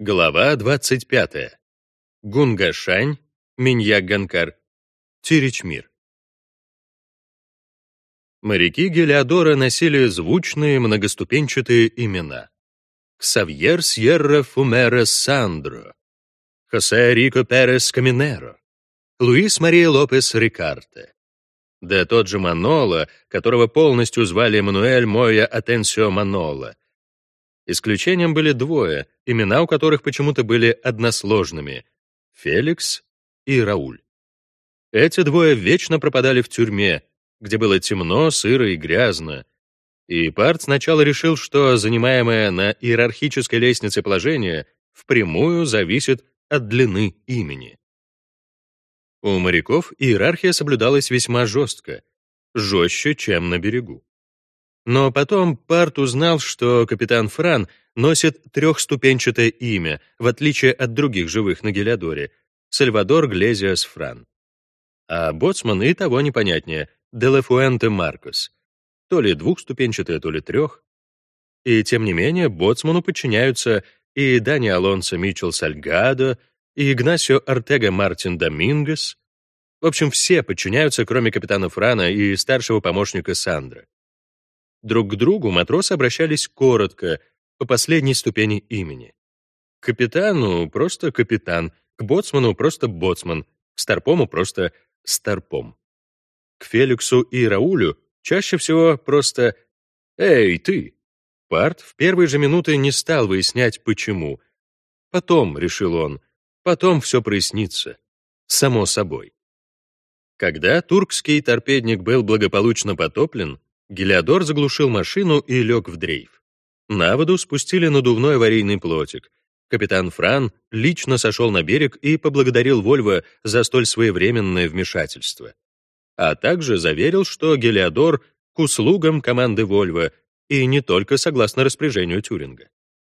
Глава 25. Гунгашань, Миньяк-Ганкар, Тиричмир. Моряки Гелиодора носили звучные многоступенчатые имена. Ксавьер Сьерра Фумера Сандро, Хосе Рико Перес Каминеро, Луис Мария Лопес Рикарте. Да тот же Маноло, которого полностью звали Мануэль Моя Атенсио Маноло. Исключением были двое, имена у которых почему-то были односложными — Феликс и Рауль. Эти двое вечно пропадали в тюрьме, где было темно, сыро и грязно, и Парт сначала решил, что занимаемое на иерархической лестнице положение впрямую зависит от длины имени. У моряков иерархия соблюдалась весьма жестко, жестче, чем на берегу. Но потом Парт узнал, что капитан Фран носит трехступенчатое имя, в отличие от других живых на Гелиодоре — Сальвадор Глезиас Фран. А боцман и того непонятнее — Де ла Фуэнте Маркос. То ли двухступенчатое, то ли трех. И тем не менее боцману подчиняются и Дани Алонсо Мичел Сальгадо, и Игнасио Ортега Мартин Домингес. В общем, все подчиняются, кроме капитана Франа и старшего помощника Сандро. Друг к другу матросы обращались коротко, по последней ступени имени. К капитану просто капитан, к боцману просто боцман, к старпому просто старпом. К Феликсу и Раулю чаще всего просто «Эй, ты!». Парт в первые же минуты не стал выяснять, почему. Потом, решил он, потом все прояснится. Само собой. Когда туркский торпедник был благополучно потоплен, Гелиодор заглушил машину и лег в дрейф. На воду спустили надувной аварийный плотик. Капитан Фран лично сошел на берег и поблагодарил Вольво за столь своевременное вмешательство. А также заверил, что Гелиодор к услугам команды Вольво и не только согласно распоряжению Тюринга.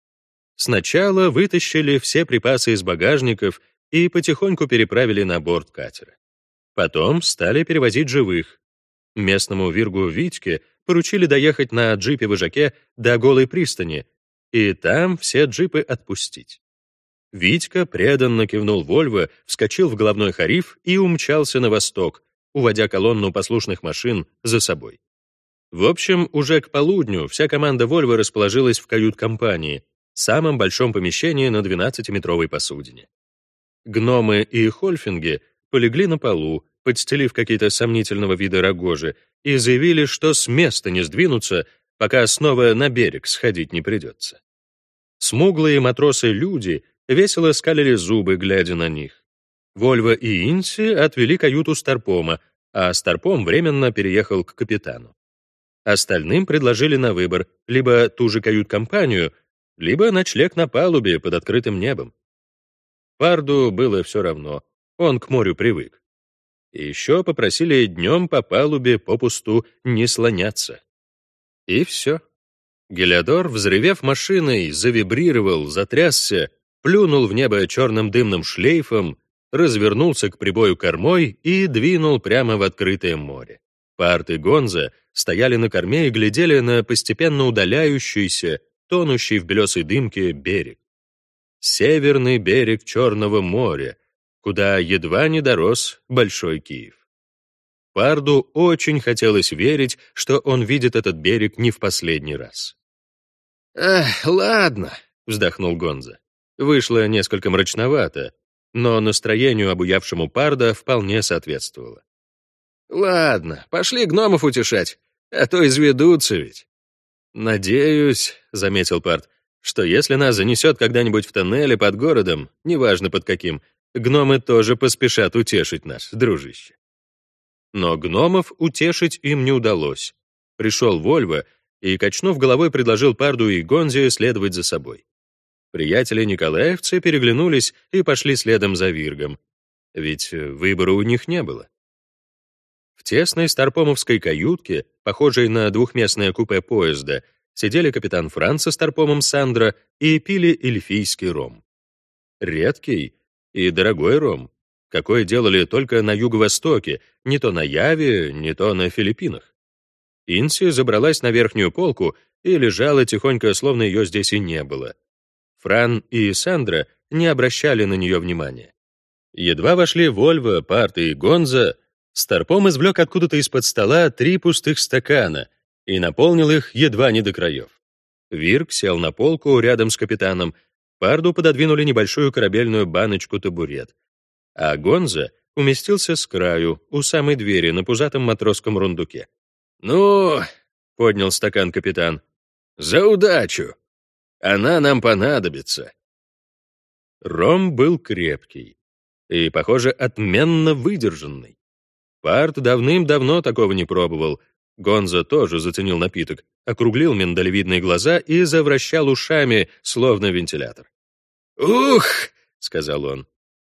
Сначала вытащили все припасы из багажников и потихоньку переправили на борт катера. Потом стали перевозить живых. Местному виргу Витьке поручили доехать на джипе-вожаке до Голой пристани и там все джипы отпустить. Витька преданно кивнул Вольво, вскочил в головной хариф и умчался на восток, уводя колонну послушных машин за собой. В общем, уже к полудню вся команда Вольво расположилась в кают-компании, самом большом помещении на 12-метровой посудине. Гномы и хольфинги полегли на полу, подстелив какие-то сомнительного вида рогожи, и заявили, что с места не сдвинутся, пока снова на берег сходить не придется. Смуглые матросы-люди весело скалили зубы, глядя на них. Вольво и Инси отвели каюту Старпома, а Старпом временно переехал к капитану. Остальным предложили на выбор либо ту же кают-компанию, либо ночлег на палубе под открытым небом. Парду было все равно, он к морю привык. И еще попросили днем по палубе попусту не слоняться. И все. Гелиодор, взревев машиной, завибрировал, затрясся, плюнул в небо черным дымным шлейфом, развернулся к прибою кормой и двинул прямо в открытое море. Парт и Гонза стояли на корме и глядели на постепенно удаляющийся, тонущий в белесой дымке берег. Северный берег Черного моря, куда едва не дорос Большой Киев. Парду очень хотелось верить, что он видит этот берег не в последний раз. «Эх, ладно», — вздохнул Гонза. Вышло несколько мрачновато, но настроению, обуявшему Парда, вполне соответствовало. «Ладно, пошли гномов утешать, а то изведутся ведь». «Надеюсь», — заметил Пард, «что если нас занесет когда-нибудь в тоннеле под городом, неважно под каким, гномы тоже поспешат утешить нас, дружище». Но гномов утешить им не удалось. Пришел Вольво и, качнув головой, предложил Парду и Гонзе следовать за собой. Приятели-николаевцы переглянулись и пошли следом за Виргом. Ведь выбора у них не было. В тесной старпомовской каютке, похожей на двухместное купе поезда, сидели капитан Фран со старпомом Сандро и пили эльфийский ром. Редкий и дорогой ром, какой делали только на юго-востоке, не то на Яве, не то на Филиппинах. Инси забралась на верхнюю полку и лежала тихонько, словно ее здесь и не было. Фран и Сандра не обращали на нее внимания. Едва вошли Вольво, Парт и Гонза, Старпом извлек откуда-то из-под стола 3 пустых стакана и наполнил их едва не до краев. Вирк сел на полку рядом с капитаном, Парду пододвинули небольшую корабельную баночку-табурет, а Гонза уместился с краю, у самой двери, на пузатом матросском рундуке. «Ну, — поднял стакан капитан, — за удачу! Она нам понадобится!» Ром был крепкий и, похоже, отменно выдержанный. Парт давным-давно такого не пробовал. Гонза тоже заценил напиток, округлил миндалевидные глаза и завращал ушами, словно вентилятор. «Ух!» — сказал он.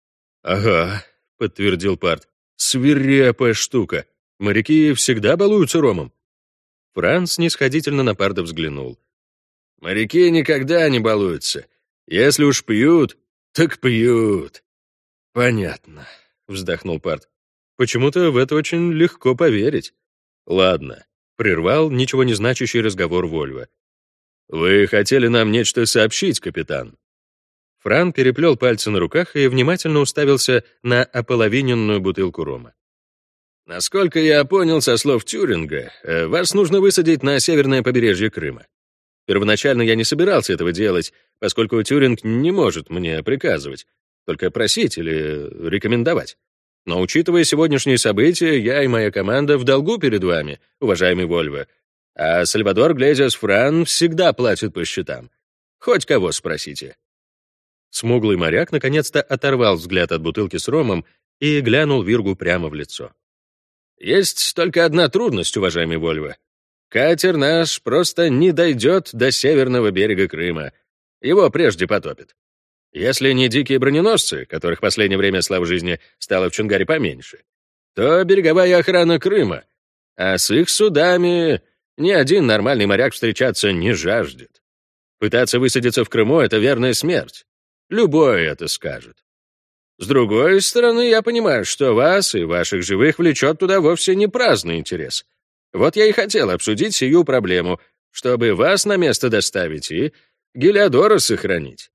«Ага», — подтвердил Парт, — «свирепая штука. Моряки всегда балуются ромом». Франц снисходительно на Парда взглянул. «Моряки никогда не балуются. Если уж пьют, так пьют». «Понятно», — вздохнул Парт. «Почему-то в это очень легко поверить». «Ладно», — прервал ничего не значащий разговор Вольво. «Вы хотели нам нечто сообщить, капитан?» Фран переплел пальцы на руках и внимательно уставился на ополовиненную бутылку рома. «Насколько я понял со слов Тьюринга, вас нужно высадить на северное побережье Крыма. Первоначально я не собирался этого делать, поскольку Тьюринг не может мне приказывать, только просить или рекомендовать. Но учитывая сегодняшние события, я и моя команда в долгу перед вами, уважаемый Вольво, а Сальвадор Глезиас Фран всегда платит по счетам. Хоть кого спросите». Смуглый моряк наконец-то оторвал взгляд от бутылки с ромом и глянул Виргу прямо в лицо. «Есть только одна трудность, уважаемый Вольво. Катер наш просто не дойдет до северного берега Крыма. Его прежде потопит. Если не дикие броненосцы, которых в последнее время, слава жизни, стало в Чонгаре поменьше, то береговая охрана Крыма, а с их судами ни один нормальный моряк встречаться не жаждет. Пытаться высадиться в Крыму — это верная смерть. Любой это скажет. С другой стороны, я понимаю, что вас и ваших живых влечет туда вовсе не праздный интерес. Вот я и хотел обсудить сию проблему, чтобы вас на место доставить и Гелиодора сохранить.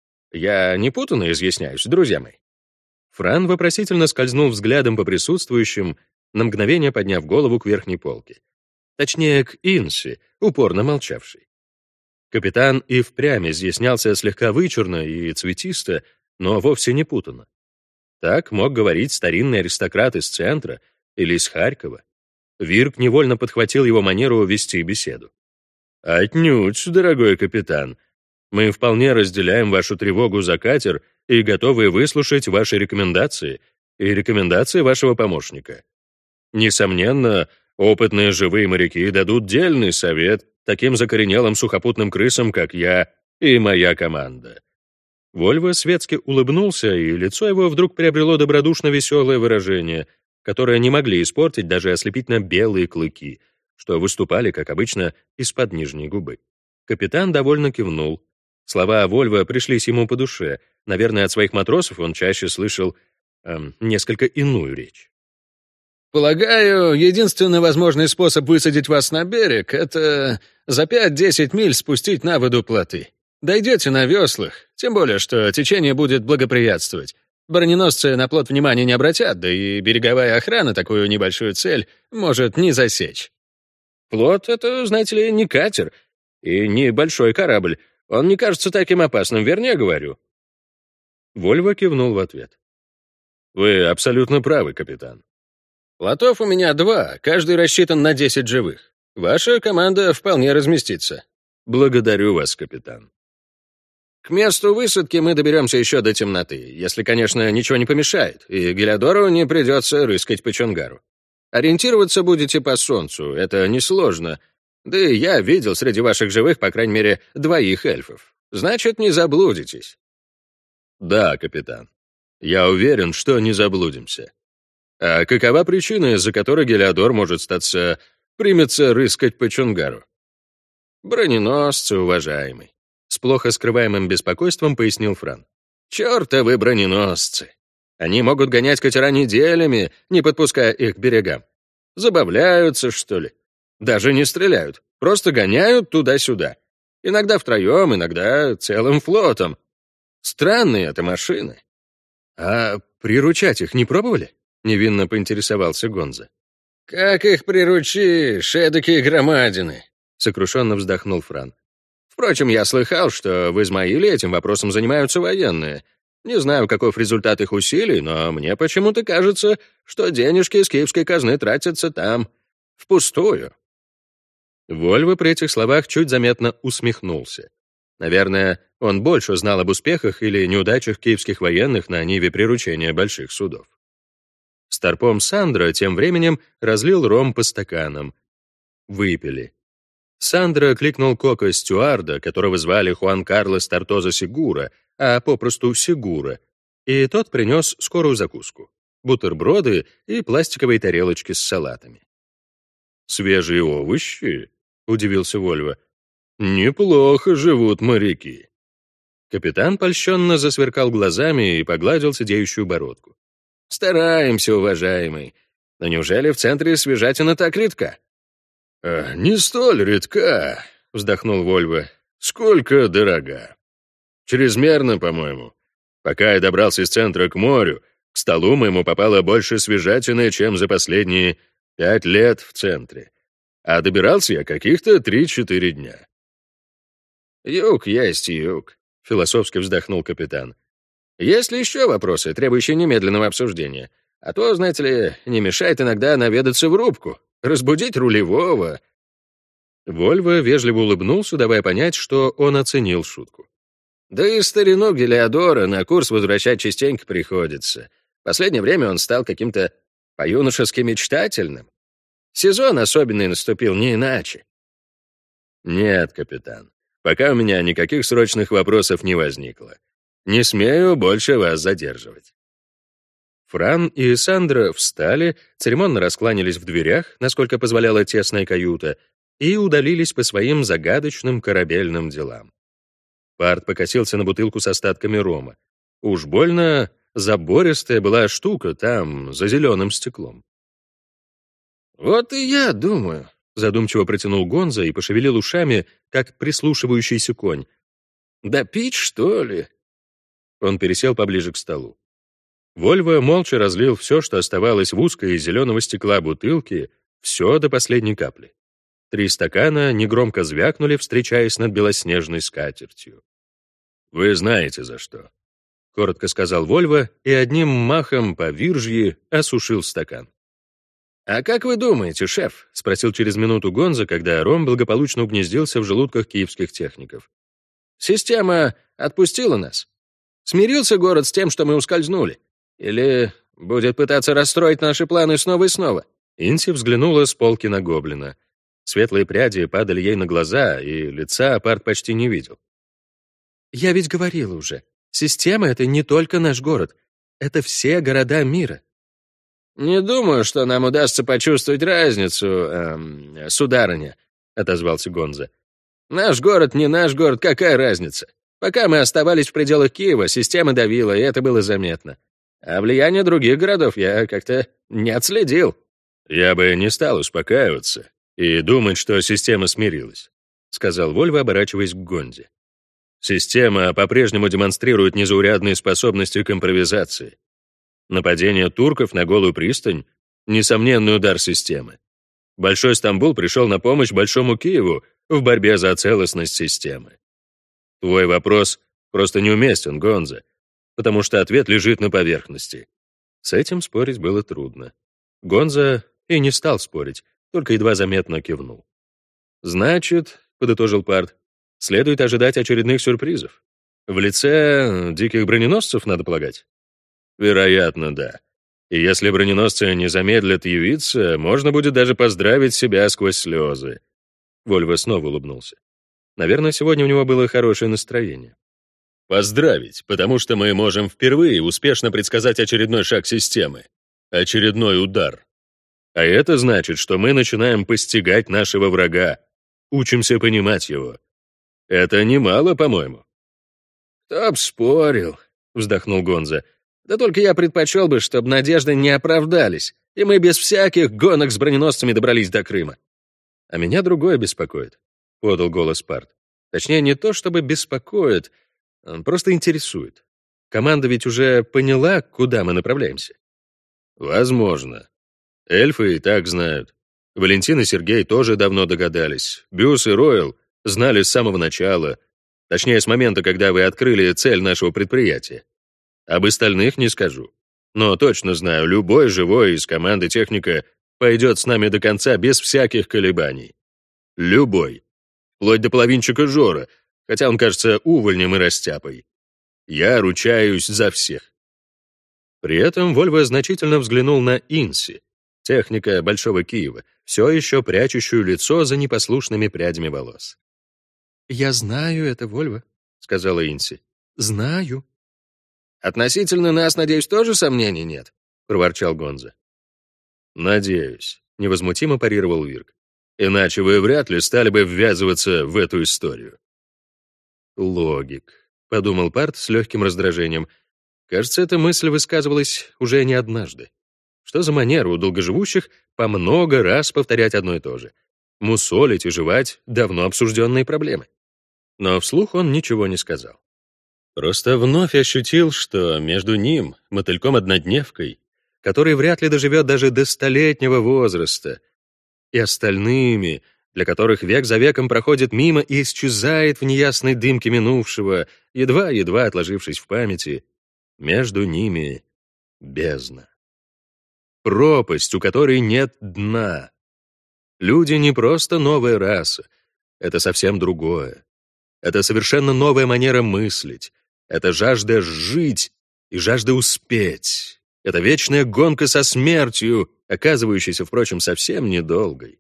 Я не путанно изъясняюсь, друзья мои». Фран вопросительно скользнул взглядом по присутствующим, на мгновение подняв голову к верхней полке. Точнее, к Инси, упорно молчавшей. Капитан и впрямь изъяснялся слегка вычурно и цветисто, но вовсе не путанно. Так мог говорить старинный аристократ из центра или из Харькова. Вирк невольно подхватил его манеру вести беседу. «Отнюдь, дорогой капитан. Мы вполне разделяем вашу тревогу за катер и готовы выслушать ваши рекомендации и рекомендации вашего помощника. Несомненно, опытные живые моряки дадут дельный совет таким закоренелым сухопутным крысам, как я и моя команда». Вольво светски улыбнулся, и лицо его вдруг приобрело добродушно-веселое выражение, которое не могли испортить даже ослепительно белые клыки, что выступали, как обычно, из-под нижней губы. Капитан довольно кивнул. Слова Вольво пришлись ему по душе. Наверное, от своих матросов он чаще слышал несколько иную речь. «Полагаю, единственный возможный способ высадить вас на берег — это за 5-10 миль спустить на воду плоты. Дойдете на веслах, тем более, что течение будет благоприятствовать. Броненосцы на плот внимания не обратят, да и береговая охрана такую небольшую цель может не засечь. Плот — это, знаете ли, не катер и не большой корабль. Он не кажется таким опасным, вернее говорю». Вольво кивнул в ответ. «Вы абсолютно правы, капитан. Плотов у меня 2, каждый рассчитан на 10 живых. Ваша команда вполне разместится. Благодарю вас, капитан. К месту высадки мы доберемся еще до темноты, если, конечно, ничего не помешает, и Гелиодору не придется рыскать по Чонгару. Ориентироваться будете по солнцу, это несложно. Да и я видел среди ваших живых, по крайней мере, 2 эльфов. Значит, не заблудитесь». «Да, капитан. Я уверен, что не заблудимся. А какова причина, из-за которой Гелиодор может примется рыскать по Чонгару?» «Броненосцы, уважаемый», — с плохо скрываемым беспокойством пояснил Фран. «Чёртовы броненосцы! Они могут гонять катера неделями, не подпуская их к берегам. Забавляются, что ли? Даже не стреляют, просто гоняют туда-сюда. Иногда втроем, иногда целым флотом. Странные это машины. А приручать их не пробовали? Невинно поинтересовался Гонза. Как их приручишь, эдакие громадины? Сокрушенно вздохнул Фран. Впрочем, я слыхал, что в Измаиле этим вопросом занимаются военные. Не знаю, каков результат их усилий, но мне почему-то кажется, что денежки из киевской казны тратятся там впустую. Вольво при этих словах чуть заметно усмехнулся. Наверное, он больше знал об успехах или неудачах киевских военных на ниве приручения больших судов. Старпом Сандро тем временем разлил ром по стаканам. Выпили. Сандро кликнул Кока стюарда, которого звали Хуан Карлос Тортоза Сегура, а попросту Сегура, и тот принес скорую закуску — бутерброды и пластиковые тарелочки с салатами. «Свежие овощи?» — удивился Вольво. «Неплохо живут моряки». Капитан польщенно засверкал глазами и погладил сидеющую бородку. «Стараемся, уважаемый. Но неужели в центре свежатина так редка?» «Не столь редка», — вздохнул Вольво. «Сколько дорога. Чрезмерно, по-моему. Пока я добрался из центра к морю, к столу моему попало больше свежатины, чем за последние 5 лет в центре. А добирался я каких-то 3-4 дня». «Юг есть юг», — философски вздохнул капитан. «Есть ли еще вопросы, требующие немедленного обсуждения? А то, знаете ли, не мешает иногда наведаться в рубку, разбудить рулевого». Вольво вежливо улыбнулся, давая понять, что он оценил шутку. «Да и старину Гелиодора на курс возвращать частенько приходится. В последнее время он стал каким-то по-юношески мечтательным. Сезон особенный наступил, не иначе». «Нет, капитан, пока у меня никаких срочных вопросов не возникло. Не смею больше вас задерживать». Фран и Сандро встали, церемонно раскланялись в дверях, насколько позволяла тесная каюта, и удалились по своим загадочным корабельным делам. Парт покосился на бутылку с остатками рома. Уж больно забористая была штука там, за зеленым стеклом. «Вот и я думаю», — задумчиво протянул Гонза и пошевелил ушами, как прислушивающийся конь. «Да пить, что ли?» Он пересел поближе к столу. Вольво молча разлил все, что оставалось в узкой из зеленого стекла бутылке, все до последней капли. 3 стакана негромко звякнули, встречаясь над белоснежной скатертью. «Вы знаете, за что», — коротко сказал Вольво и одним махом по виржьи осушил стакан. «А как вы думаете, шеф?» — спросил через минуту Гонза, когда ром благополучно угнездился в желудках киевских техников. «Система отпустила нас? Смирился город с тем, что мы ускользнули? Или будет пытаться расстроить наши планы снова и снова?» Инси взглянула с полки на гоблина. Светлые пряди падали ей на глаза, и лица Парт почти не видел. «Я ведь говорила уже, система — это не только наш город, это все города мира». «Не думаю, что нам удастся почувствовать разницу, сударыня», — отозвался Гонза. «Наш город не наш город, какая разница? Пока мы оставались в пределах Киева, система давила, и это было заметно. А влияние других городов я как-то не отследил». «Я бы не стал успокаиваться и думать, что система смирилась», — сказал Вольво, оборачиваясь к Гонзе. «Система по-прежнему демонстрирует незаурядные способности к импровизации. Нападение турков на Голую пристань — несомненный удар системы. Большой Стамбул пришел на помощь Большому Киеву в борьбе за целостность системы. Твой вопрос просто неуместен, Гонза, потому что ответ лежит на поверхности». С этим спорить было трудно. Гонза и не стал спорить, только едва заметно кивнул. «Значит, — подытожил Парт, — следует ожидать очередных сюрпризов. В лице диких броненосцев, надо полагать?» «Вероятно, да. И если броненосцы не замедлят явиться, можно будет даже поздравить себя сквозь слезы». Вольво снова улыбнулся. Наверное, сегодня у него было хорошее настроение. «Поздравить, потому что мы можем впервые успешно предсказать очередной шаг системы. Очередной удар. А это значит, что мы начинаем постигать нашего врага, учимся понимать его. Это немало, по-моему». «Кто б спорил», — вздохнул Гонза. «Да только я предпочел бы, чтобы надежды не оправдались, и мы без всяких гонок с броненосцами добрались до Крыма». «А меня другое беспокоит», — подал голос Парт. «Точнее, не то чтобы беспокоит, Просто интересует. Команда ведь уже поняла, куда мы направляемся? Возможно. Эльфы и так знают. Валентин и Сергей тоже давно догадались. Бюс и Ройл знали с самого начала. Точнее, с момента, когда вы открыли цель нашего предприятия. Об остальных не скажу. Но точно знаю, любой живой из команды техника пойдет с нами до конца без всяких колебаний. Любой. Вплоть до половинчика Жора, хотя он кажется увольнем и растяпой. Я ручаюсь за всех. При этом Вольво значительно взглянул на Инси, техника Большого Киева, все еще прячущую лицо за непослушными прядями волос. «Я знаю это, Вольво», — сказала Инси. «Знаю». «Относительно нас, надеюсь, тоже сомнений нет?» — проворчал Гонза. «Надеюсь», — невозмутимо парировал Вирк. «Иначе вы вряд ли стали бы ввязываться в эту историю». «Логик», — подумал Парт с легким раздражением. Кажется, эта мысль высказывалась уже не однажды. Что за манера у долгоживущих по много раз повторять одно и то же? Мусолить и жевать — давно обсужденные проблемы. Но вслух он ничего не сказал. Просто вновь ощутил, что между ним, мотыльком-однодневкой, который вряд ли доживет даже до столетнего возраста, и остальными, для которых век за веком проходит мимо и исчезает в неясной дымке минувшего, едва-едва отложившись в памяти, между ними бездна. Пропасть, у которой нет дна. Люди не просто новая раса, это совсем другое. Это совершенно новая манера мыслить. Это жажда жить и жажда успеть. Это вечная гонка со смертью, оказывающаяся, впрочем, совсем недолгой.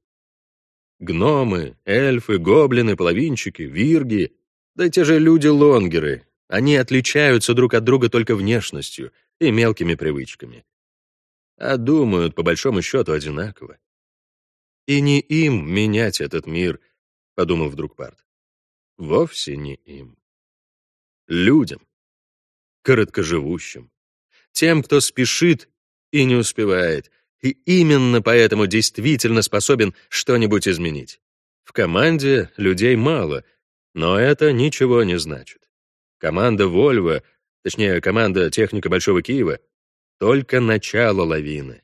Гномы, эльфы, гоблины, половинчики, вирги, да и те же люди-лонгеры, они отличаются друг от друга только внешностью и мелкими привычками. А думают, по большому счету, одинаково. «И не им менять этот мир», — подумал вдруг Парт. Вовсе не им. Людям. Короткоживущим. Тем, кто спешит и не успевает, и именно поэтому действительно способен что-нибудь изменить. В команде людей мало, но это ничего не значит. Команда Вольво, точнее, команда техника Большого Киева, только начало лавины.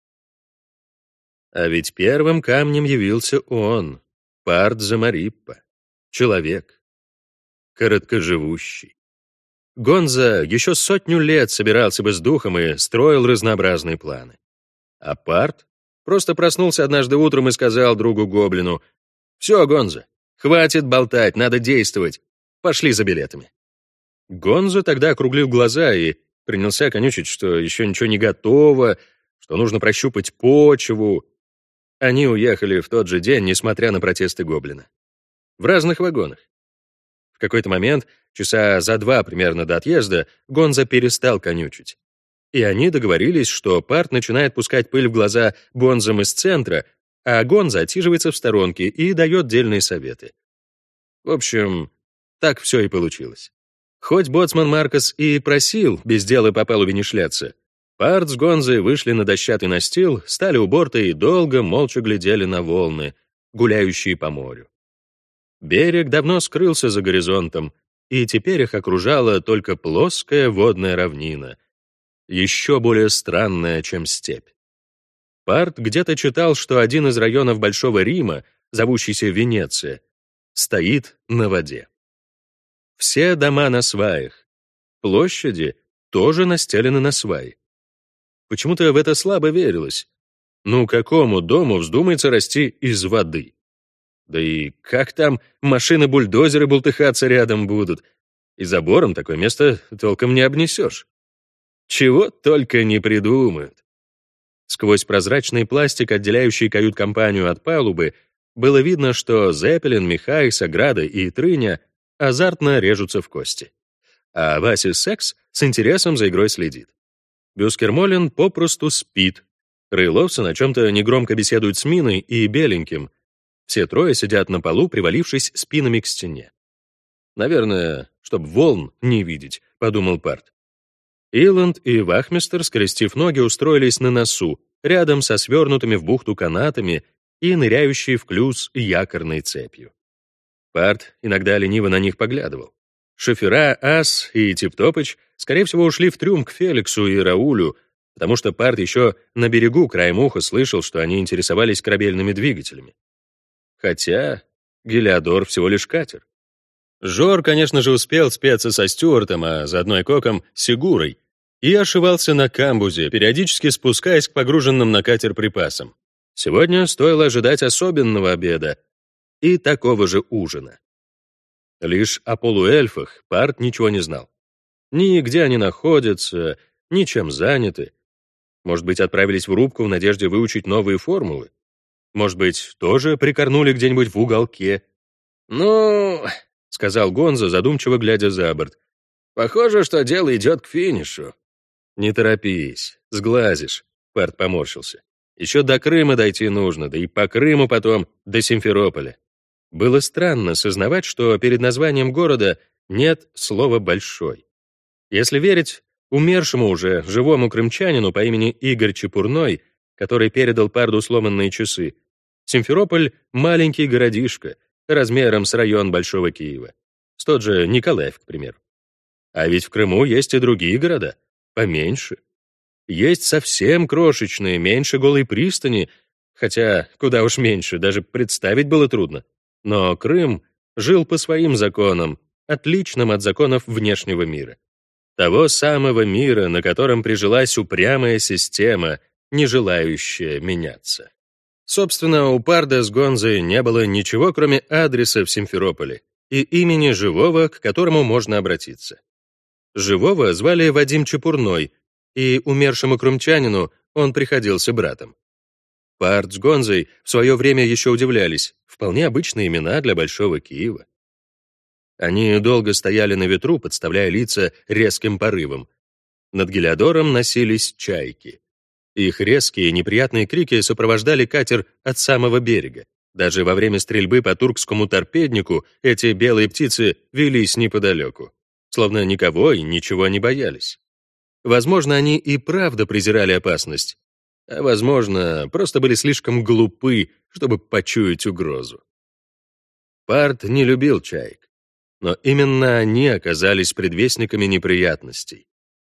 А ведь первым камнем явился он, Парт Замариппа, человек, короткоживущий. Гонза еще 100 лет собирался бы с духом и строил разнообразные планы. А Парт просто проснулся однажды утром и сказал другу-гоблину: «Все, Гонза, хватит болтать, надо действовать. Пошли за билетами». Гонза тогда округлил глаза и принялся конючить, что еще ничего не готово, что нужно прощупать почву. Они уехали в тот же день, несмотря на протесты гоблина. В разных вагонах. В какой-то момент, часа за 2 примерно до отъезда, Гонза перестал конючить. И они договорились, что Парт начинает пускать пыль в глаза бонзам из центра, а Гонза отсиживается в сторонке и дает дельные советы. В общем, так все и получилось. Хоть боцман Маркос и просил без дела по палубе не шляться, Парт с Гонзой вышли на дощатый настил, стали у борта и долго молча глядели на волны, гуляющие по морю. Берег давно скрылся за горизонтом, и теперь их окружала только плоская водная равнина, еще более странная, чем степь. Парт где-то читал, что один из районов Большого Рима, зовущийся Венеция, стоит на воде. Все дома на сваях, площади тоже настелены на сваи. Почему-то в это слабо верилось. Ну, какому дому вздумается расти из воды? Да и как там машины-бульдозеры бултыхаться рядом будут? И забором такое место толком не обнесешь. Чего только не придумают. Сквозь прозрачный пластик, отделяющий кают-компанию от палубы, было видно, что Зеппелин, Михай, Саграда и Трыня азартно режутся в кости. А Вася Секс с интересом за игрой следит. Бюскермолен попросту спит. Рыловсон о чем-то негромко беседует с Миной и Беленьким. Все трое сидят на полу, привалившись спинами к стене. «Наверное, чтоб волн не видеть», — подумал Парт. Иланд и Вахмистер, скрестив ноги, устроились на носу, рядом со свернутыми в бухту канатами и ныряющей в клюз якорной цепью. Парт иногда лениво на них поглядывал. Шофера Ас и Типтопыч, скорее всего, ушли в трюм к Феликсу и Раулю, потому что Парт еще на берегу краем уха слышал, что они интересовались корабельными двигателями. Хотя Гелиодор всего лишь катер. Жор, конечно же, успел спеться со Стюартом, а заодно и Коком с Сигурой, и ошивался на камбузе, периодически спускаясь к погруженным на катер припасам. Сегодня стоило ожидать особенного обеда и такого же ужина. Лишь о полуэльфах Парт ничего не знал. Ни где они находятся, ни чем заняты. Может быть, отправились в рубку в надежде выучить новые формулы? Может быть, тоже прикорнули где-нибудь в уголке? «Ну, — сказал Гонзо, задумчиво глядя за борт, — похоже, что дело идет к финишу». «Не торопись, сглазишь», — Парт поморщился. «Еще до Крыма дойти нужно, да и по Крыму потом до Симферополя». Было странно сознавать, что перед названием города нет слова «большой». Если верить умершему уже живому крымчанину по имени Игорь Чепурной, который передал Парду сломанные часы, Симферополь — маленький городишко, размером с район Большого Киева. С тот же Николаев, к примеру. А ведь в Крыму есть и другие города, поменьше. Есть совсем крошечные, меньше Голой пристани, хотя куда уж меньше, даже представить было трудно. Но Крым жил по своим законам, отличным от законов внешнего мира. Того самого мира, на котором прижилась упрямая система, не желающая меняться. Собственно, у Парда с Гонзой не было ничего, кроме адреса в Симферополе и имени живого, к которому можно обратиться. Живого звали Вадим Чепурной, и умершему крымчанину он приходился братом. Пард с Гонзой в свое время еще удивлялись, вполне обычные имена для Большого Киева. Они долго стояли на ветру, подставляя лица резким порывам. Над Гелиодором носились чайки. Их резкие неприятные крики сопровождали катер от самого берега. Даже во время стрельбы по туркскому торпеднику эти белые птицы велись неподалеку, словно никого и ничего не боялись. Возможно, они и правда презирали опасность, а, возможно, просто были слишком глупы, чтобы почуять угрозу. Пард не любил чаек, но именно они оказались предвестниками неприятностей.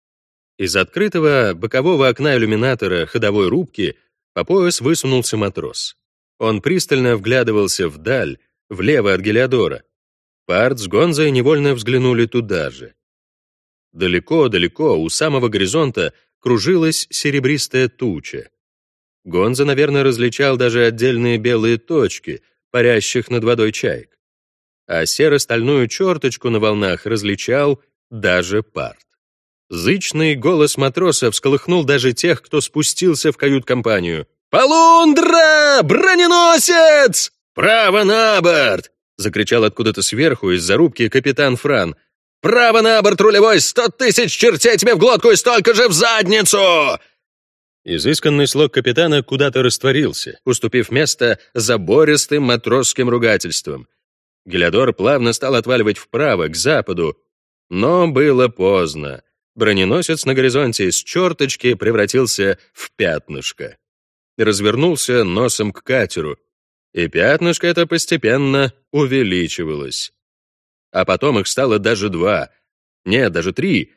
Из открытого бокового окна иллюминатора ходовой рубки по пояс высунулся матрос. Он пристально вглядывался вдаль, влево от Гелиодора. Пард с Гонзой невольно взглянули туда же. Далеко-далеко, у самого горизонта, кружилась серебристая туча. Гонза, наверное, различал даже отдельные белые точки, парящих над водой чаек. А серо-стальную черточку на волнах различал даже Пард. Зычный голос матроса всколыхнул даже тех, кто спустился в кают-компанию. «Полундра! Броненосец! Право на борт!» — закричал откуда-то сверху из-за рубки капитан Фран. «Право на борт, рулевой! 100 000 чертей тебе в глотку и столько же в задницу!» Изысканный слог капитана куда-то растворился, уступив место забористым матросским ругательствам. Гелиодор плавно стал отваливать вправо, к западу, но было поздно. Броненосец на горизонте из черточки превратился в пятнышко. Развернулся носом к катеру, и пятнышко это постепенно увеличивалось. А потом их стало даже 2. Нет, даже 3.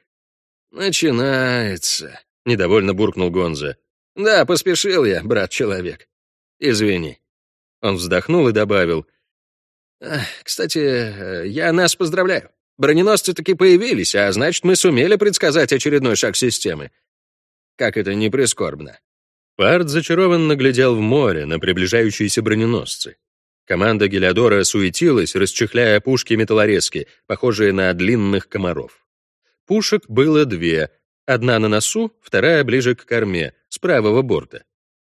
«Начинается», — недовольно буркнул Гонза. «Да, поспешил я, брат-человек. Извини». Он вздохнул и добавил. «Кстати, я нас поздравляю. Броненосцы таки появились, а значит, мы сумели предсказать очередной шаг системы. Как это ни прискорбно». Пард зачарованно глядел в море на приближающиеся броненосцы. Команда Гелиодора суетилась, расчехляя пушки-металлорезки, похожие на длинных комаров. Пушек было 2, одна на носу, вторая ближе к корме, с правого борта.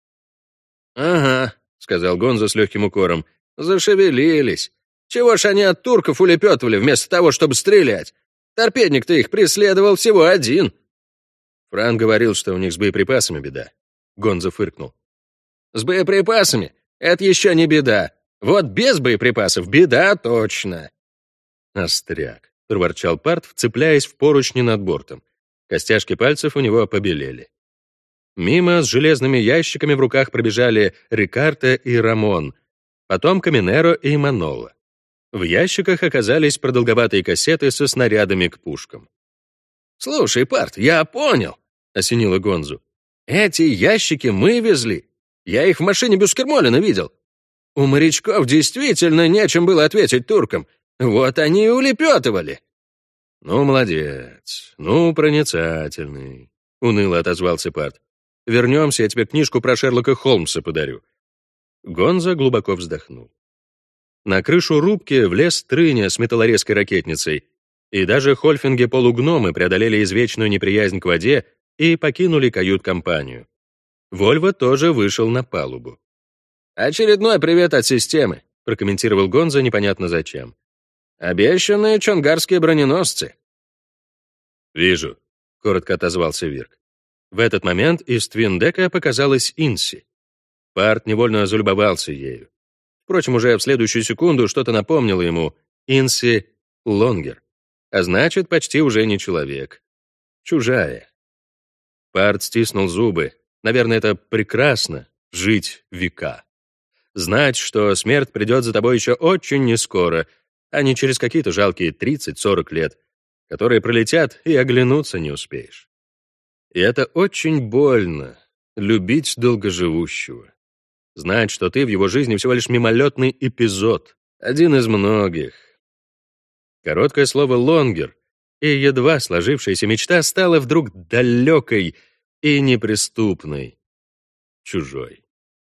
«Ага», — сказал Гонза с легким укором, — «зашевелились. Чего ж они от турков улепетывали вместо того, чтобы стрелять? Торпедник-то их преследовал всего 1». Фран говорил, что у них с боеприпасами беда. Гонза фыркнул. «С боеприпасами? Это еще не беда. Вот без боеприпасов беда точно». «Остряк», — проворчал Пард, вцепляясь в поручни над бортом. Костяшки пальцев у него побелели. Мимо с железными ящиками в руках пробежали Рикарто и Рамон, потом Каминеро и Манола. В ящиках оказались продолговатые кассеты со снарядами к пушкам. «Слушай, Парт, я понял», — осенило Гонзу. «Эти ящики мы везли. Я их в машине Бюскермолена видел. У морячков действительно нечем было ответить туркам. Вот они и улепетывали». «Ну, молодец, ну, проницательный», — уныло отозвался Парт. «Вернемся, я тебе книжку про Шерлока Холмса подарю». Гонза глубоко вздохнул. На крышу рубки влез Трыня с металлорезкой ракетницей, и даже Хольфинги-полугномы преодолели извечную неприязнь к воде и покинули кают-компанию. Вольво тоже вышел на палубу. «Очередной привет от системы», — прокомментировал Гонза непонятно зачем. «Обещанные чонгарские броненосцы». «Вижу», — коротко отозвался Вирк. В этот момент из твиндека показалась Инси. Парт невольно залюбовался ею. Впрочем, уже в следующую секунду что-то напомнило ему. Инси Лонгер. А значит, почти уже не человек. Чужая. Парт стиснул зубы. Наверное, это прекрасно — жить века. Знать, что смерть придет за тобой еще очень нескоро, а не через какие-то жалкие 30-40 лет, которые пролетят, и оглянуться не успеешь. И это очень больно — любить долгоживущего. Знать, что ты в его жизни всего лишь мимолетный эпизод, один из многих. Короткое слово «лонгер» и едва сложившаяся мечта стала вдруг далекой и неприступной, чужой.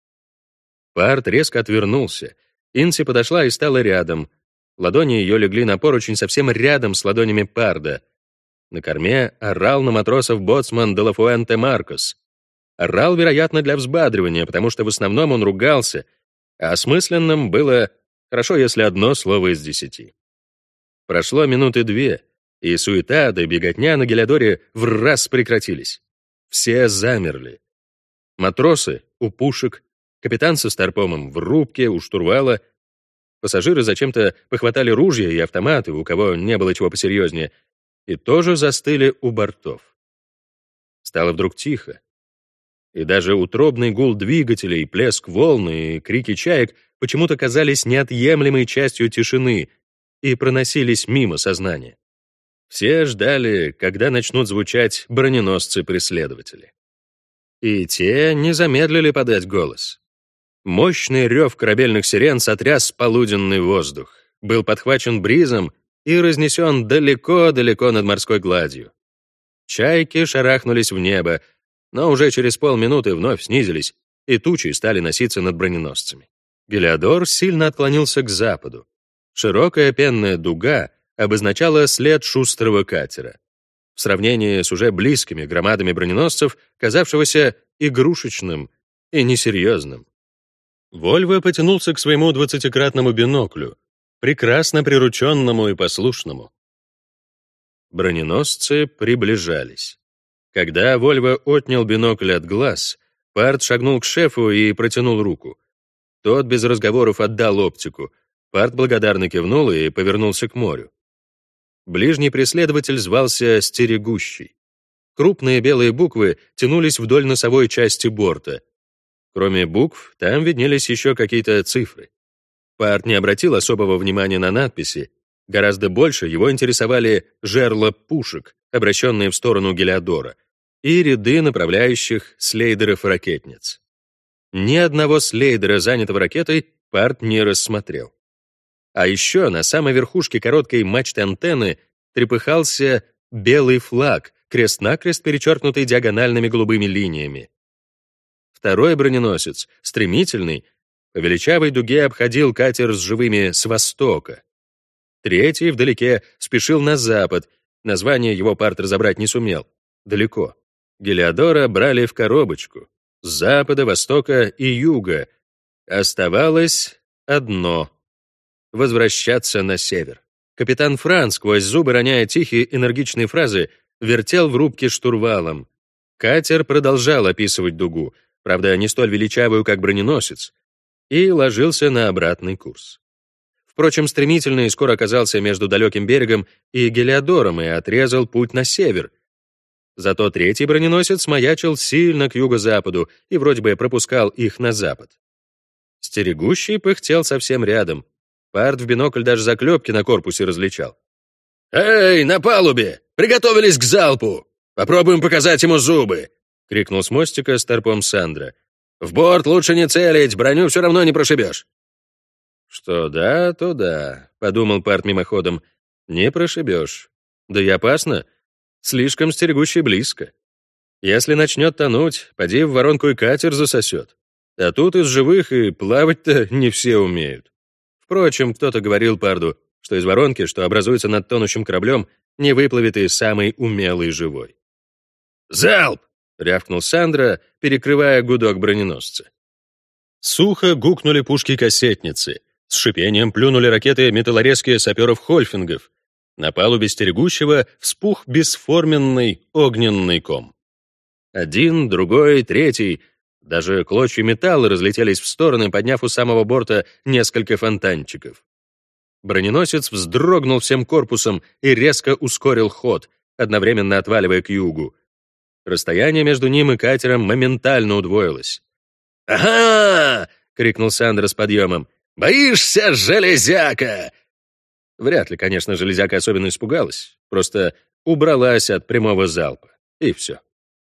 Парт резко отвернулся. Инси подошла и стала рядом. Ладони ее легли на поручень совсем рядом с ладонями Парда. На корме орал на матросов боцман де ла Фуэнте Маркос. Орал, вероятно, для взбадривания, потому что в основном он ругался, а осмысленным было хорошо, если одно слово из 10. Прошло минуты 2, и суета да беготня на Гелиодоре враз прекратились. Все замерли. Матросы у пушек, капитан со старпомом в рубке, у штурвала. Пассажиры зачем-то похватали ружья и автоматы, у кого не было чего посерьезнее, и тоже застыли у бортов. Стало вдруг тихо. И даже утробный гул двигателей, плеск волн и крики чаек почему-то казались неотъемлемой частью тишины и проносились мимо сознания. Все ждали, когда начнут звучать броненосцы-преследователи. И те не замедлили подать голос. Мощный рев корабельных сирен сотряс полуденный воздух, был подхвачен бризом и разнесен далеко-далеко над морской гладью. Чайки шарахнулись в небо, но уже через полминуты вновь снизились, и тучи стали носиться над броненосцами. Гелиодор сильно отклонился к западу. Широкая пенная дуга обозначала след шустрого катера. В сравнении с уже близкими громадами броненосцев, казавшегося игрушечным и несерьезным. Вольво потянулся к своему 20-кратному биноклю, прекрасно прирученному и послушному. Броненосцы приближались. Когда Вольво отнял бинокль от глаз, Парт шагнул к шефу и протянул руку. Тот без разговоров отдал оптику. Парт благодарно кивнул и повернулся к морю. Ближний преследователь звался «Стерегущий». Крупные белые буквы тянулись вдоль носовой части борта. Кроме букв, там виднелись еще какие-то цифры. Парт не обратил особого внимания на надписи. Гораздо больше его интересовали жерла пушек, обращенные в сторону Гелиодора, и ряды направляющих слейдеров-ракетниц. Ни одного слейдера, занятого ракетой, Парт не рассмотрел. А еще на самой верхушке короткой мачты антенны трепыхался белый флаг, крест-накрест перечеркнутый диагональными голубыми линиями. Второй броненосец, стремительный, по величавой дуге обходил катер с живыми с востока. Третий вдалеке спешил на запад, название его Парт разобрать не сумел. Далеко. Гелиодора брали в коробочку. С запада, востока и юга. Оставалось одно — возвращаться на север. Капитан Франц, сквозь зубы роняя тихие энергичные фразы, вертел в рубке штурвалом. Катер продолжал описывать дугу, правда, не столь величавую, как броненосец, и ложился на обратный курс. Впрочем, стремительный скоро оказался между далеким берегом и Гелиодором и отрезал путь на север. Зато третий броненосец маячил сильно к юго-западу и вроде бы пропускал их на запад. Стерегущий пыхтел совсем рядом. Парт в бинокль даже заклепки на корпусе различал. «Эй, на палубе! Приготовились к залпу! Попробуем показать ему зубы!» — крикнул с мостика старпом Сандра. «В борт лучше не целить, броню все равно не прошибешь». «Что да, то да», — подумал Парт мимоходом. «Не прошибешь. Да и опасно. Слишком стерегущий близко. Если начнет тонуть, поди в воронку и катер засосет. А тут из живых и плавать-то не все умеют». Впрочем, кто-то говорил Парду, что из воронки, что образуется над тонущим кораблем, не выплывет и самый умелый живой. «Залп!» — рявкнул Сандра, перекрывая гудок броненосца. Сухо гукнули пушки-кассетницы. С шипением плюнули ракеты металлорезкие саперов-хольфингов. На палубе стерегущего вспух бесформенный огненный ком. Один, другой, третий. Даже клочья металла разлетелись в стороны, подняв у самого борта несколько фонтанчиков. Броненосец вздрогнул всем корпусом и резко ускорил ход, одновременно отваливая к югу. Расстояние между ним и катером моментально удвоилось. «Ага!» — крикнул Сандра с подъемом. «Боишься, железяка?» Вряд ли, конечно, железяка особенно испугалась, просто убралась от прямого залпа, и все.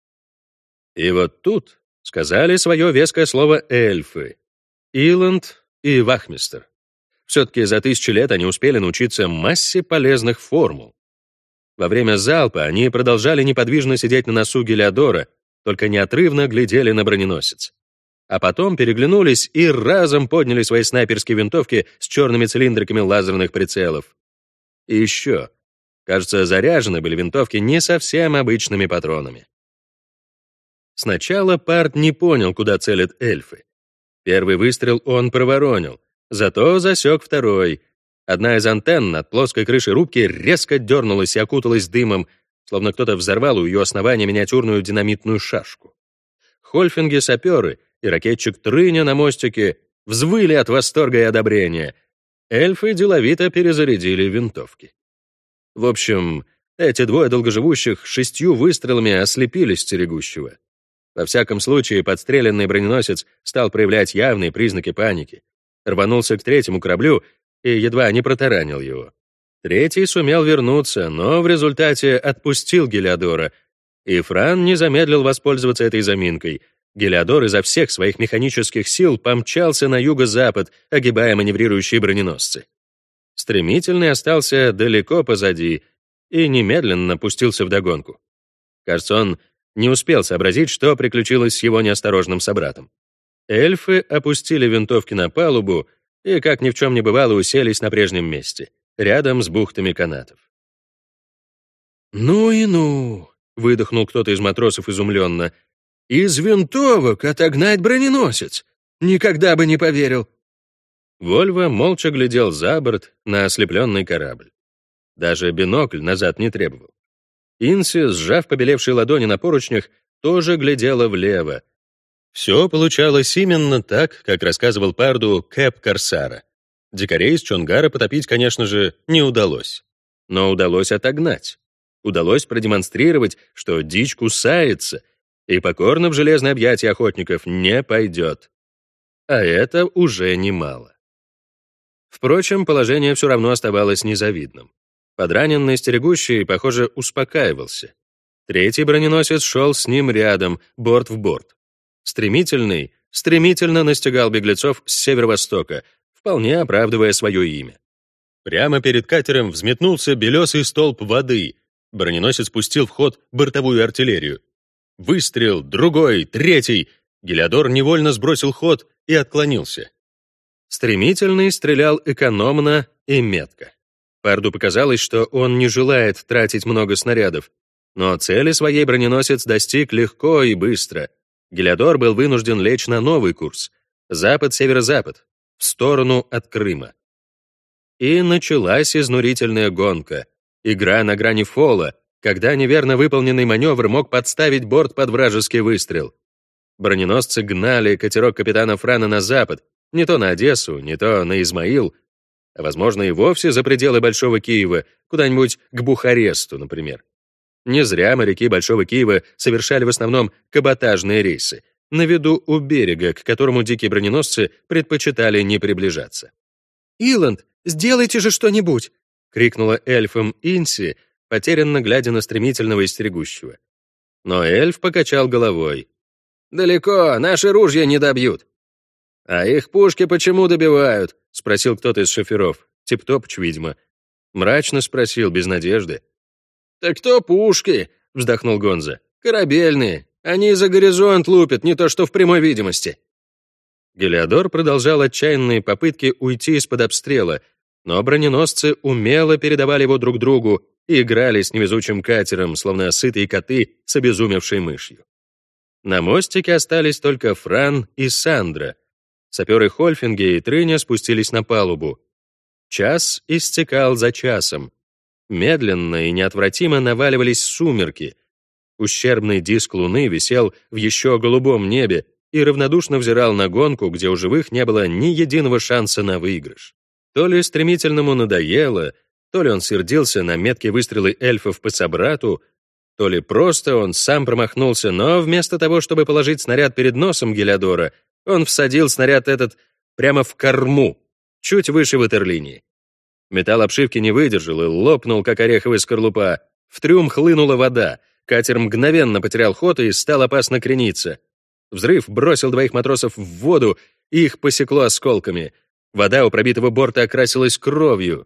И вот тут сказали свое веское слово эльфы — Иланд и Вахмистр. Все-таки за 1000 лет они успели научиться массе полезных формул. Во время залпа они продолжали неподвижно сидеть на носу Гелиодора, только неотрывно глядели на броненосец. А потом переглянулись и разом подняли свои снайперские винтовки с черными цилиндриками лазерных прицелов. И еще, кажется, заряжены были винтовки не совсем обычными патронами. Сначала Парт не понял, куда целят эльфы. Первый выстрел он проворонил, зато засек второй. Одна из антенн над плоской крышей рубки резко дернулась и окуталась дымом, словно кто-то взорвал у ее основания миниатюрную динамитную шашку. Хольфинги-саперы и ракетчик Трыня на мостике взвыли от восторга и одобрения. Эльфы деловито перезарядили винтовки. В общем, эти двое долгоживущих 6 выстрелами ослепили стерегущего. Во всяком случае, подстреленный броненосец стал проявлять явные признаки паники. Рванулся к третьему кораблю и едва не протаранил его. Третий сумел вернуться, но в результате отпустил Гелиодора, и Фран не замедлил воспользоваться этой заминкой. Гелиодор изо всех своих механических сил помчался на юго-запад, огибая маневрирующие броненосцы. Стремительный остался далеко позади и немедленно пустился вдогонку. Кажется, он не успел сообразить, что приключилось с его неосторожным собратом. Эльфы опустили винтовки на палубу и, как ни в чем не бывало, уселись на прежнем месте, рядом с бухтами канатов. «Ну и ну!» — выдохнул кто-то из матросов изумленно. «Из винтовок отогнать броненосец! Никогда бы не поверил!» Вольво молча глядел за борт на ослепленный корабль. Даже бинокль назад не требовал. Инси, сжав побелевшие ладони на поручнях, тоже глядела влево. Все получалось именно так, как рассказывал Парду Кэп Корсара. Дикарей из Чонгара потопить, конечно же, не удалось. Но удалось отогнать. Удалось продемонстрировать, что дичь кусается, и покорно в железное объятие охотников не пойдет. А это уже немало. Впрочем, положение все равно оставалось незавидным. Подраненный стерегущий, похоже, успокаивался. Третий броненосец шел с ним рядом, борт в борт. Стремительный стремительно настигал беглецов с северо-востока, вполне оправдывая свое имя. Прямо перед катером взметнулся белесый столб воды. Броненосец пустил в ход бортовую артиллерию. Выстрел, другой, третий. Гелиодор невольно сбросил ход и отклонился. Стремительный стрелял экономно и метко. Парду показалось, что он не желает тратить много снарядов, но цели своей броненосец достиг легко и быстро. Гелиодор был вынужден лечь на новый курс — запад-северо-запад, в сторону от Крыма. И началась изнурительная гонка, игра на грани фола, когда неверно выполненный маневр мог подставить борт под вражеский выстрел. Броненосцы гнали катерок капитана Франа на запад, не то на Одессу, не то на Измаил, а, возможно, и вовсе за пределы Большого Киева, куда-нибудь к Бухаресту, например. Не зря моряки Большого Киева совершали в основном каботажные рейсы, на виду у берега, к которому дикие броненосцы предпочитали не приближаться. «Иланд, Сделайте же что-нибудь!» — крикнула эльфом Инси, потерянно глядя на стремительного истригущего. Но эльф покачал головой. «Далеко, наши ружья не добьют». «А их пушки почему добивают?» — спросил кто-то из шоферов. Тип-Топыч, видимо. Мрачно спросил, без надежды. «Так то пушки!» — вздохнул Гонза. «Корабельные. Они за горизонт лупят, не то что в прямой видимости». Гелиодор продолжал отчаянные попытки уйти из-под обстрела, но броненосцы умело передавали его друг другу и играли с невезучим катером, словно сытые коты с обезумевшей мышью. На мостике остались только Фран и Сандра. Саперы Хольфинге и Трыня спустились на палубу. Час истекал за часом. Медленно и неотвратимо наваливались сумерки. Ущербный диск луны висел в еще голубом небе и равнодушно взирал на гонку, где у живых не было ни единого шанса на выигрыш. То ли стремительному надоело, то ли он сердился на меткие выстрелы эльфов по собрату, то ли просто он сам промахнулся, но вместо того, чтобы положить снаряд перед носом Гелиодора, он всадил снаряд этот прямо в корму, чуть выше ватерлинии. Металл обшивки не выдержал и лопнул, как ореховая скорлупа. В трюм хлынула вода, катер мгновенно потерял ход и стал опасно крениться. Взрыв бросил двоих матросов в воду, и их посекло осколками. Вода у пробитого борта окрасилась кровью.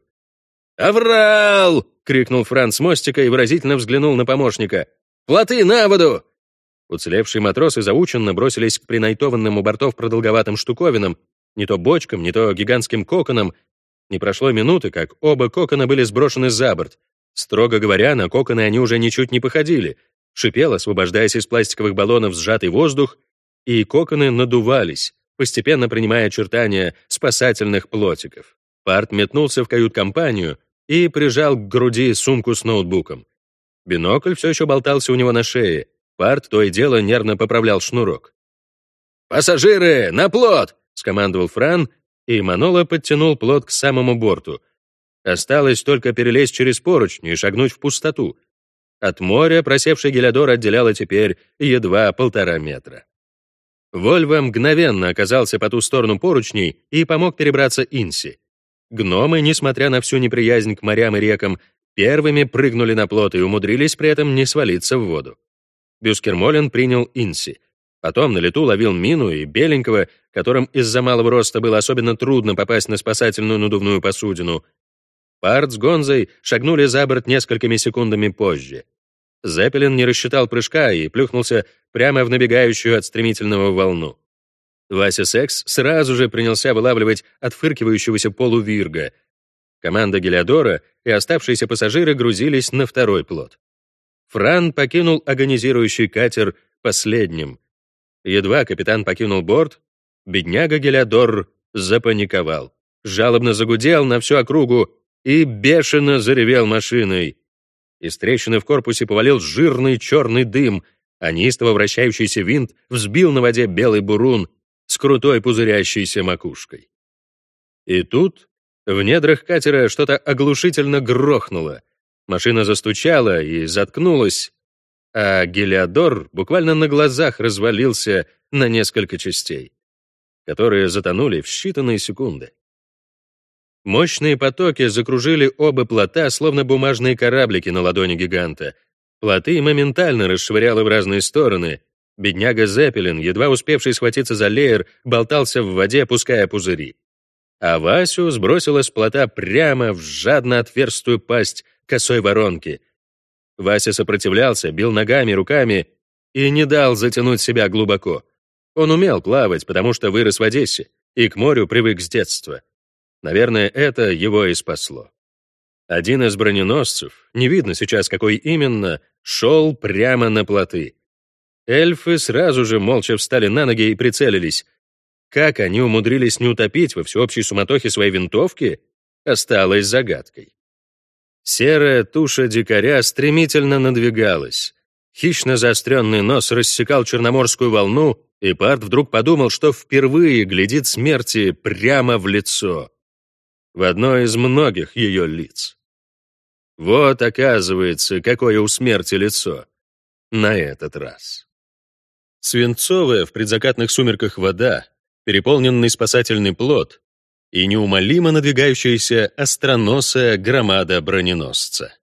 «Аврал!» — крикнул Франц с мостика и выразительно взглянул на помощника. «Плоты на воду!» Уцелевшие матросы заученно бросились к принайтованным у бортов продолговатым штуковинам, не то бочкам, не то гигантским коконам. Не прошло минуты, как оба кокона были сброшены за борт. Строго говоря, на коконы они уже ничуть не походили. Шипел, освобождаясь из пластиковых баллонов, сжатый воздух, и коконы надувались, постепенно принимая очертания спасательных плотиков. Парт метнулся в кают-компанию и прижал к груди сумку с ноутбуком. Бинокль все еще болтался у него на шее. Парт то и дело нервно поправлял шнурок. «Пассажиры, на плот!» — скомандовал Фран, и Манола подтянул плот к самому борту. Осталось только перелезть через поручни и шагнуть в пустоту. От моря просевший Гелиодор отделяло теперь едва 1,5 метра. Вольво мгновенно оказался по ту сторону поручней и помог перебраться Инси. Гномы, несмотря на всю неприязнь к морям и рекам, первыми прыгнули на плот и умудрились при этом не свалиться в воду. Бюскермолен принял Инси. Потом на лету ловил Мину и Беленького, которым из-за малого роста было особенно трудно попасть на спасательную надувную посудину. Парт с Гонзой шагнули за борт несколькими секундами позже. Зеппелин не рассчитал прыжка и плюхнулся прямо в набегающую от стремительного волну. Вася Секс сразу же принялся вылавливать отфыркивающегося полувирга. Команда Гелиодора и оставшиеся пассажиры грузились на второй плот. Фран покинул агонизирующий катер последним. Едва капитан покинул борт, бедняга Гелиодор запаниковал, жалобно загудел на всю округу и бешено заревел машиной. Из трещины в корпусе повалил жирный черный дым, а неистово вращающийся винт взбил на воде белый бурун с крутой пузырящейся макушкой. И тут в недрах катера что-то оглушительно грохнуло. Машина застучала и заткнулась, а Гелиодор буквально на глазах развалился на несколько частей, которые затонули в считанные секунды. Мощные потоки закружили оба плота, словно бумажные кораблики на ладони гиганта. Плоты моментально расшвыряло в разные стороны. Бедняга Зеппелин, едва успевший схватиться за леер, болтался в воде, пуская пузыри. А Васю сбросило с плота прямо в жадно отверстую пасть косой воронки. Вася сопротивлялся, бил ногами, руками и не дал затянуть себя глубоко. Он умел плавать, потому что вырос в Одессе и к морю привык с детства. Наверное, это его и спасло. Один из броненосцев, не видно сейчас, какой именно, шел прямо на плоты. Эльфы сразу же молча встали на ноги и прицелились. Как они умудрились не утопить во всеобщей суматохе свои винтовки, осталось загадкой. Серая туша дикаря стремительно надвигалась. Хищно заостренный нос рассекал черноморскую волну, и Парт вдруг подумал, что впервые глядит смерти прямо в лицо. В одно из многих ее лиц. Вот, оказывается, какое у смерти лицо. На этот раз. Свинцовая в предзакатных сумерках вода, переполненный спасательный плот, и неумолимо надвигающаяся остроносая громада броненосца.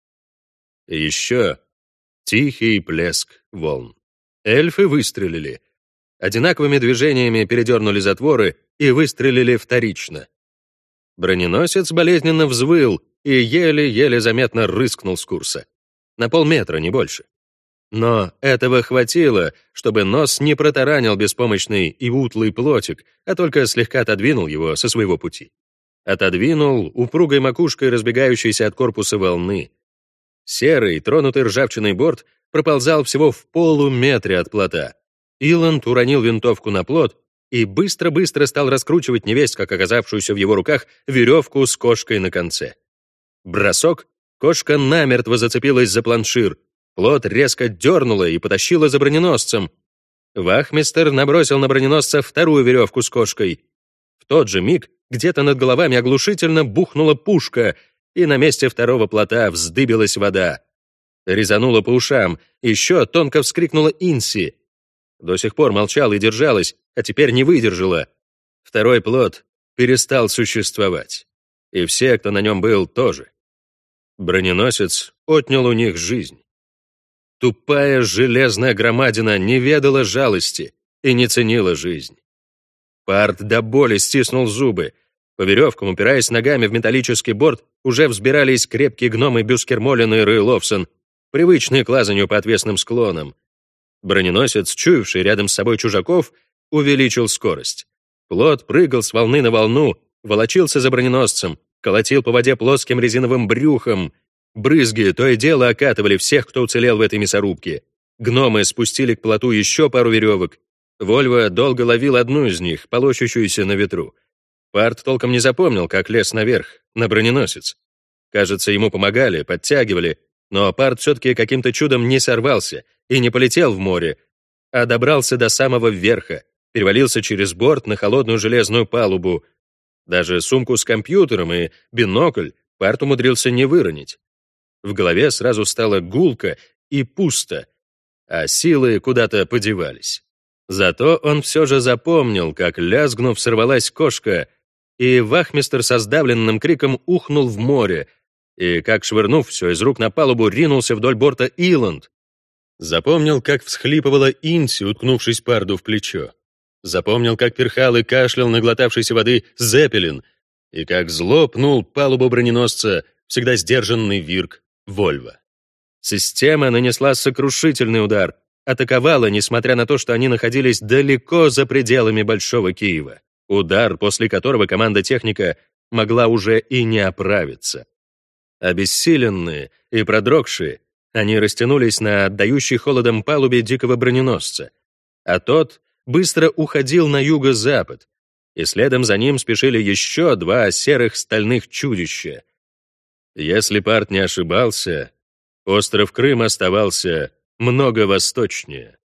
И еще тихий плеск волн. Эльфы выстрелили. Одинаковыми движениями передернули затворы и выстрелили вторично. Броненосец болезненно взвыл и еле-еле заметно рыскнул с курса. На полметра, не больше. Но этого хватило, чтобы нос не протаранил беспомощный и утлый плотик, а только слегка отодвинул его со своего пути. Отодвинул упругой макушкой разбегающейся от корпуса волны. Серый, тронутый ржавчиной борт проползал всего в полуметре от плота. Иланд уронил винтовку на плот и быстро-быстро стал раскручивать невесть, как оказавшуюся в его руках, веревку с кошкой на конце. Бросок, кошка намертво зацепилась за планшир, плот резко дернуло и потащило за броненосцем. Вахмистер набросил на броненосца вторую веревку с кошкой. В тот же миг где-то над головами оглушительно бухнула пушка, и на месте второго плота вздыбилась вода. Резануло по ушам, еще тонко вскрикнула Инси. До сих пор молчала и держалась, а теперь не выдержала. Второй плот перестал существовать. И все, кто на нем был, тоже. Броненосец отнял у них жизнь. Тупая железная громадина не ведала жалости и не ценила жизнь. Парт до боли стиснул зубы. По веревкам, упираясь ногами в металлический борт, уже взбирались крепкие гномы Бюскермолен и Рэй-Ловсон, привычные к лазанию по отвесным склонам. Броненосец, чуявший рядом с собой чужаков, увеличил скорость. Плот прыгал с волны на волну, волочился за броненосцем, колотил по воде плоским резиновым брюхом. Брызги то и дело окатывали всех, кто уцелел в этой мясорубке. Гномы спустили к плоту еще пару веревок. Вольво долго ловил одну из них, полощущуюся на ветру. Парт толком не запомнил, как лез наверх, на броненосец. Кажется, ему помогали, подтягивали, но Парт все-таки каким-то чудом не сорвался и не полетел в море, а добрался до самого верха, перевалился через борт на холодную железную палубу. Даже сумку с компьютером и бинокль Парт умудрился не выронить. В голове сразу стало гулко и пусто, а силы куда-то подевались. Зато он все же запомнил, как, лязгнув, сорвалась кошка, и вахмистер со сдавленным криком ухнул в море, и, как швырнув все из рук на палубу, ринулся вдоль борта Иланд. Запомнил, как всхлипывала Инси, уткнувшись Парду в плечо. Запомнил, как перхал и кашлял наглотавшейся воды Зеппелин, и как зло пнул палубу броненосца всегда сдержанный Вирк Вольво. Система нанесла сокрушительный удар, атаковала, несмотря на то, что они находились далеко за пределами Большого Киева. Удар, после которого команда техника могла уже и не оправиться. Обессиленные и продрогшие, они растянулись на отдающей холодом палубе дикого броненосца, а тот быстро уходил на юго-запад, и следом за ним спешили еще два серых стальных чудища. Если Парт не ошибался, остров Крым оставался много восточнее.